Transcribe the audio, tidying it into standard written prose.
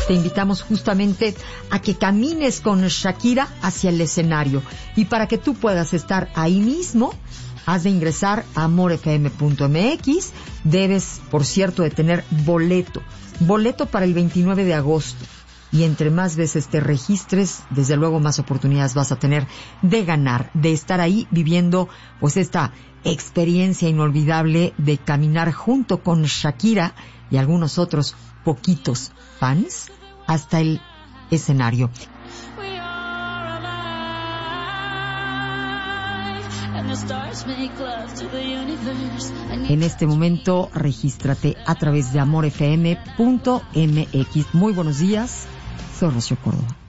te invitamos justamente a que camines con Shakira hacia el escenario. Y para que tú puedas estar ahí mismo, has de ingresar a amorfm.mx. Debes, por cierto, de tener boleto para el 29 de agosto. Y entre más veces te registres, desde luego más oportunidades vas a tener de ganar, de estar ahí viviendo pues esta experiencia inolvidable de caminar junto con Shakira y algunos otros poquitos fans hasta el escenario. En este momento, regístrate a través de amorfm.mx. Muy buenos días, soy Rocío Córdoba.